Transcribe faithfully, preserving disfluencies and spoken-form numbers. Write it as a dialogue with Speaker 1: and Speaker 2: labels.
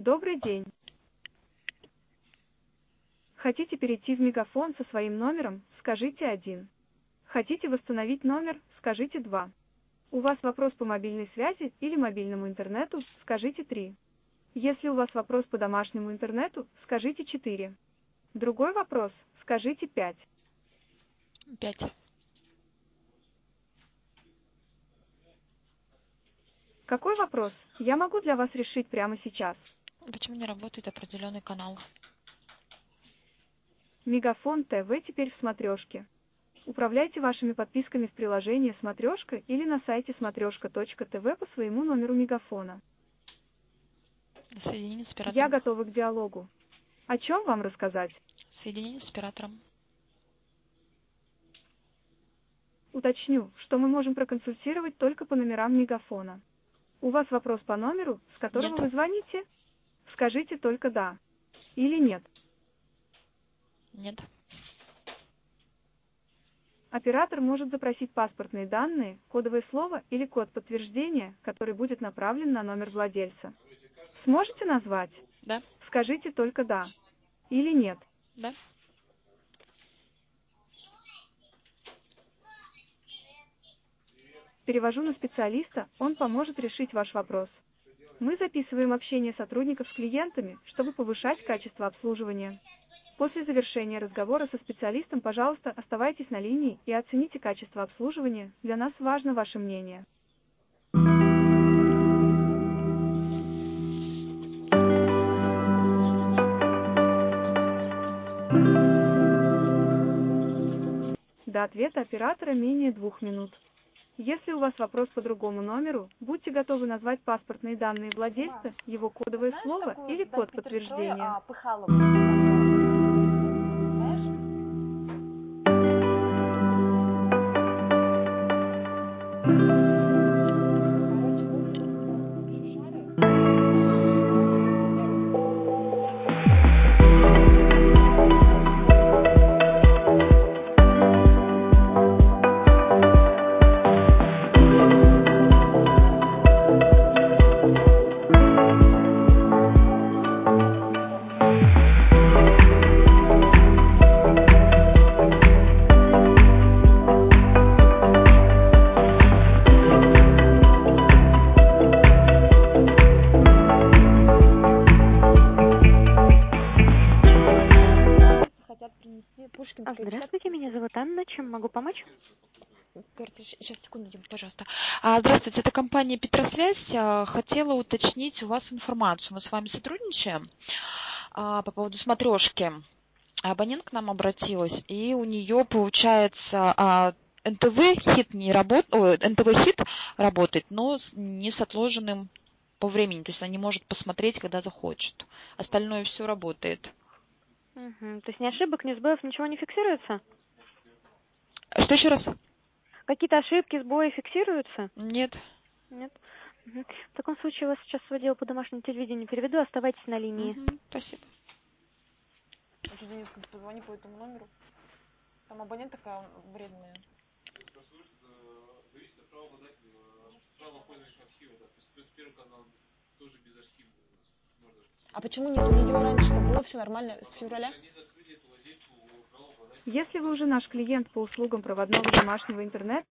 Speaker 1: Добрый день. Хотите перейти в Мегафон со своим номером? Скажите один. Хотите восстановить номер? Скажите два. У вас вопрос по мобильной связи или мобильному интернету? Скажите три. Если у вас вопрос по домашнему интернету, скажите четыре. Другой вопрос? Скажите пять.
Speaker 2: Пять.
Speaker 1: Какой вопрос я могу для вас решить прямо сейчас?
Speaker 2: Почему не работает определенный канал?
Speaker 1: Мегафон ТВ теперь в смотрешке. Управляйте вашими подписками в приложении «Смотрешка» или на сайте смотрешка точка тв по своему номеру Мегафона.
Speaker 2: Соединение с оператором.
Speaker 1: Я готова к диалогу. О чем вам рассказать?
Speaker 2: Соединение с оператором.
Speaker 1: Уточню, что мы можем проконсультировать только по номерам Мегафона. У вас вопрос по номеру, с которого
Speaker 2: Нет.
Speaker 1: вы звоните? Скажите только «да» или «нет».
Speaker 2: Нет.
Speaker 1: Оператор может запросить паспортные данные, кодовое слово или код подтверждения, который будет направлен на номер владельца. Сможете назвать?
Speaker 2: Да.
Speaker 1: Скажите только «да» или «нет».
Speaker 2: Да.
Speaker 1: Перевожу на специалиста, он поможет решить ваш вопрос. Мы записываем общение сотрудников с клиентами, чтобы повышать качество обслуживания. После завершения разговора со специалистом, пожалуйста, оставайтесь на линии и оцените качество обслуживания. Для нас важно ваше мнение. До ответа оператора менее двух минут. Если у вас вопрос по другому номеру, будьте готовы назвать паспортные данные владельца, его кодовое
Speaker 3: Знаешь,
Speaker 1: слово
Speaker 3: такую
Speaker 1: или
Speaker 3: сдать
Speaker 1: код
Speaker 3: Петерстрою,
Speaker 1: подтверждения.
Speaker 3: а, Пыхалову, знаешь? Короче, в офис Шушары. Хотят принести Пушкинская пятьдесят.
Speaker 4: Здравствуйте, меня зовут Анна. Чем могу помочь?
Speaker 2: Кажется, сейчас, секунду, Дим, пожалуйста. А, здравствуйте, это компания Петросвязь. А, Хотела уточнить у вас информацию. Мы с вами сотрудничаем а, по поводу смотрешки. Абонент к нам обратилась, и у нее, получается, а, эн тэ вэ хит не работает, эн тэ вэ хит работает, но с- не с отложенным по времени. То есть она не может посмотреть, когда захочет. Остальное все работает.
Speaker 4: Мгм. То есть ни ошибок, ни сбоев, ничего не фиксируется?
Speaker 2: Что еще раз?
Speaker 4: Какие-то ошибки, сбои фиксируются?
Speaker 2: Нет.
Speaker 4: Нет. Мгм. В таком случае вас сейчас в отдел по домашнему телевидению переведу, оставайтесь на линии.
Speaker 2: Мгм, спасибо.
Speaker 3: А ты, Денис, позвони по этому номеру. Там абонент такая вредная.
Speaker 5: Зависит от права обладателя, права пользования архива, да. То есть плюс первый канал тоже без архива у нас. Можно даже
Speaker 3: А почему нет? У нее раньше-то было все нормально, с февраля?
Speaker 5: они закрыли эту лазейку правообладателя.
Speaker 1: Если вы уже наш клиент по услугам проводного домашнего интернета,